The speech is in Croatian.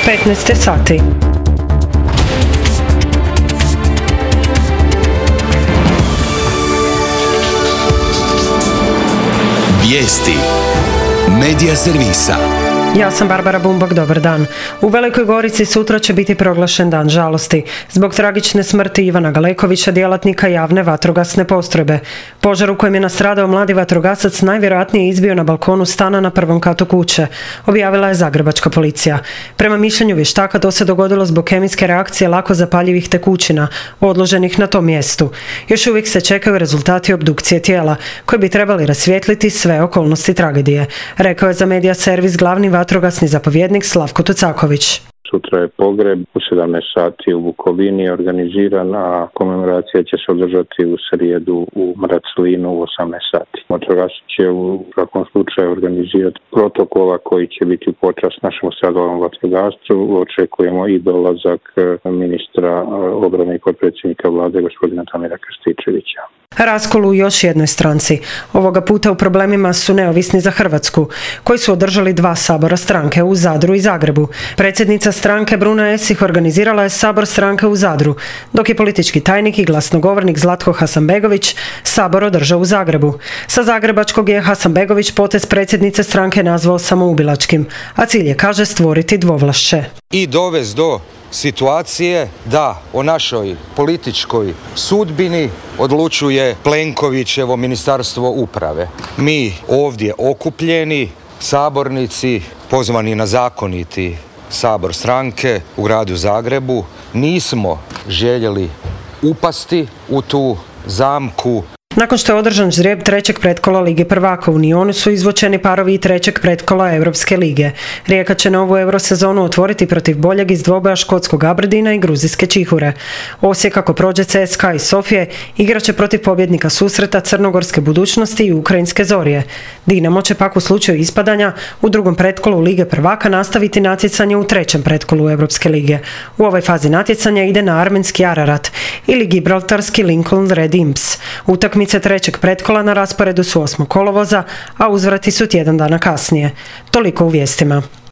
15 sati. Vijesti Medija servisa. Ja sam Barbara Bumbak, dobar dan. U Velikoj Gorici sutra će biti proglašen dan žalosti zbog tragične smrti Ivana Galekovića, djelatnika javne vatrogasne postrojbe. Požar u kojem je nastradao mladi vatrogasac najvjerojatnije izbio na balkonu stana na prvom katu kuće, objavila je zagrebačka policija. Prema mišljenju vještaka to se dogodilo zbog kemijske reakcije lako zapaljivih tekućina odloženih na tom mjestu. Još uvijek se čekaju rezultati obdukcije tijela koji bi trebali rasvijetliti sve okolnosti tragedije, rekao je za Medija servis glavni vatrogasni zapovjednik Slavko Tucaković. Sutra je pogreb u 17 sati u Bukovini organiziran, a komemoracija će se održati u srijedu u Mraclinu u 18 sati. Vatrogasci će u svakom slučaju organizirati protokola koji će biti u počast našem stradalom vatrogascu. Očekujemo i dolazak ministra obrane i potpredsjednika vlade gospodina Damira Krstičevića. Raskol u još jednoj stranci. Ovoga puta u problemima su Neovisni za Hrvatsku, koji su održali 2 sabora stranke u Zadru i Zagrebu. Predsjednica stranke Bruna Esih organizirala je sabor stranke u Zadru, dok je politički tajnik i glasnogovornik Zlatko Hasanbegović sabor održao u Zagrebu. Sa zagrebačkog je Hasanbegović potez predsjednice stranke nazvao samoubilačkim, a cilj je, kaže, stvoriti dvovlašće. I dovesti do situacije da o našoj političkoj sudbini odlučuje Plenkovićevo ministarstvo uprave. Mi ovdje okupljeni, sabornici, pozvani na zakoniti sabor stranke u gradu Zagrebu, nismo željeli upasti u tu zamku. Nakon što je održan ždrijeb trećeg pretkola Lige prvaka, u Nionu su izvučeni parovi i trećeg pretkola Europske lige. Rijeka će novu eurosezonu otvoriti protiv boljeg iz dvoboja škotskog Aberdina i gruzijske Čihure. Osijek, ako prođe CSKA iz Sofije, igraće protiv pobjednika susreta Crnogorske Budućnosti i Ukrajinske Zorije. Dinamo će pak u slučaju ispadanja u drugom pretkolu Lige prvaka nastaviti natjecanje u trećem pretkolu Europske lige. U ovoj fazi natjecanja ide na armenski Ararat ili gibraltarski Lincoln Red Imps. Utakmice trećeg pretkola na rasporedu su 8. kolovoza, a uzvrati su tjedan dana kasnije. Toliko u vijestima.